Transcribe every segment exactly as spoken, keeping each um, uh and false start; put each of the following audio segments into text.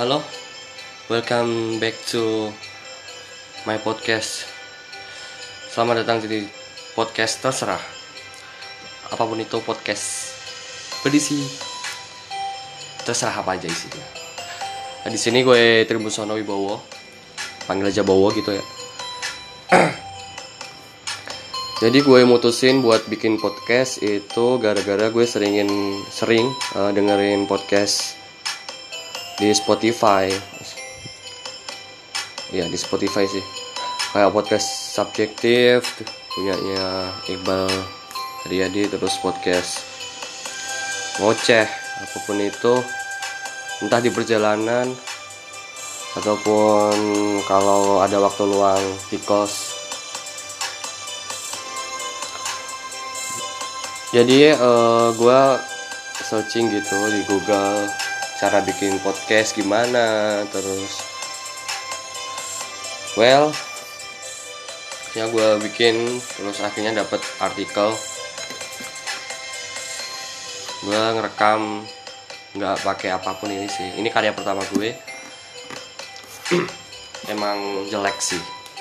Halo, welcome back to my podcast. Selamat datang di podcast terserah. Apapun itu podcast berisi terserah apa aja isinya. Nah, di sini gue Tribunsono Wibowo, panggil aja Bowo gitu ya. Jadi gue mutusin buat bikin podcast itu gara-gara gue seringin sering uh, dengerin podcast di Spotify. Ya di Spotify sih. Kayak podcast subjektif punyanya Iqbal Riyadi, terus podcast ngoceh apapun itu, entah di perjalanan ataupun kalau ada waktu luang di kos. Jadi uh, gue searching gitu di Google cara bikin podcast gimana, terus well ya gue bikin, terus akhirnya dapet artikel. Gue ngerekam nggak pakai apapun ini sih. Ini karya pertama gue. Emang jelek sih.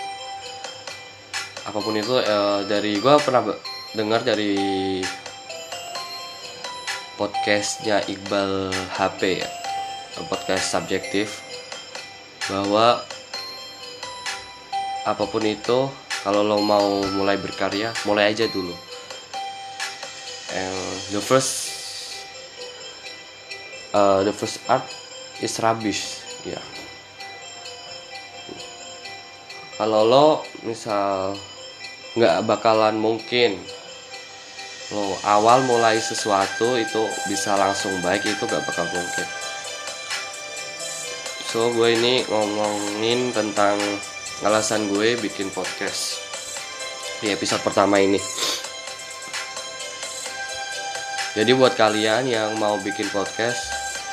Apapun itu uh, dari gue pernah dengar dari podcastnya Iqbal H P ya, podcast subjektif, bahwa apapun itu kalau lo mau mulai berkarya, mulai aja dulu. And the first uh, the first art is rubbish ya. Yeah. Kalau lo misal nggak bakalan mungkin lo awal mulai sesuatu itu bisa langsung baik, itu gak bakal mungkin. So gue ini ngomongin tentang alasan gue bikin podcast di episode pertama ini. Jadi buat kalian yang mau bikin podcast,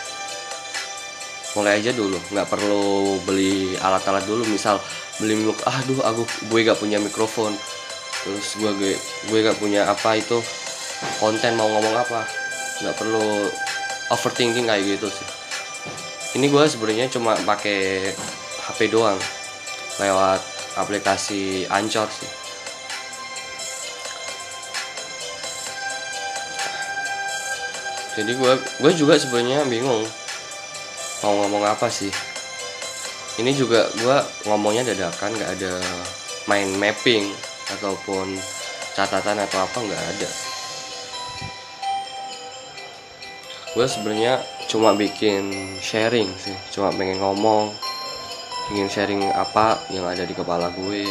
mulai aja dulu, gak perlu beli alat-alat dulu. Misal beli mikrofon, aduh aku gue gak punya mikrofon, terus gue gue, gue gak punya apa itu konten, mau ngomong apa, nggak perlu overthinking kayak gitu sih. Ini gue sebenarnya cuma pakai H P doang lewat aplikasi Anchor sih. Jadi gue gue juga sebenarnya bingung mau ngomong apa sih. Ini juga gue ngomongnya dadakan, nggak ada main mapping ataupun catatan atau apa, nggak ada. Gue sebenarnya cuma bikin sharing sih, cuma pengen ngomong, ingin sharing apa yang ada di kepala gue.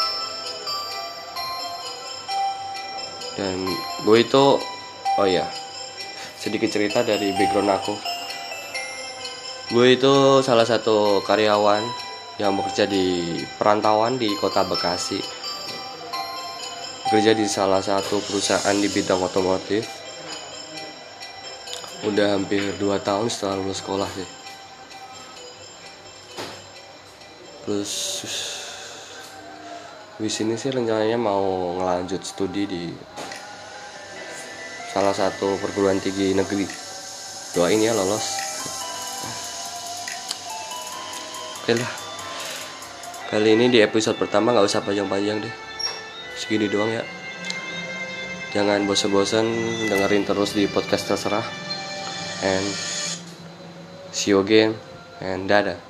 Dan gue itu, oh ya, sedikit cerita dari background aku. Gue itu salah satu karyawan yang bekerja di perantauan di kota Bekasi, bekerja di salah satu perusahaan di bidang otomotif. Udah hampir dua tahun setelah lulus sekolah sih. Terus di sini sih rencananya mau ngelanjut studi di salah satu perguruan tinggi negeri. Doain ya lolos. Oke lah. Kali ini di episode pertama gak usah panjang-panjang deh. Segini doang ya. Jangan bosan-bosan dengerin terus di podcast terserah. And see you again, and dadah.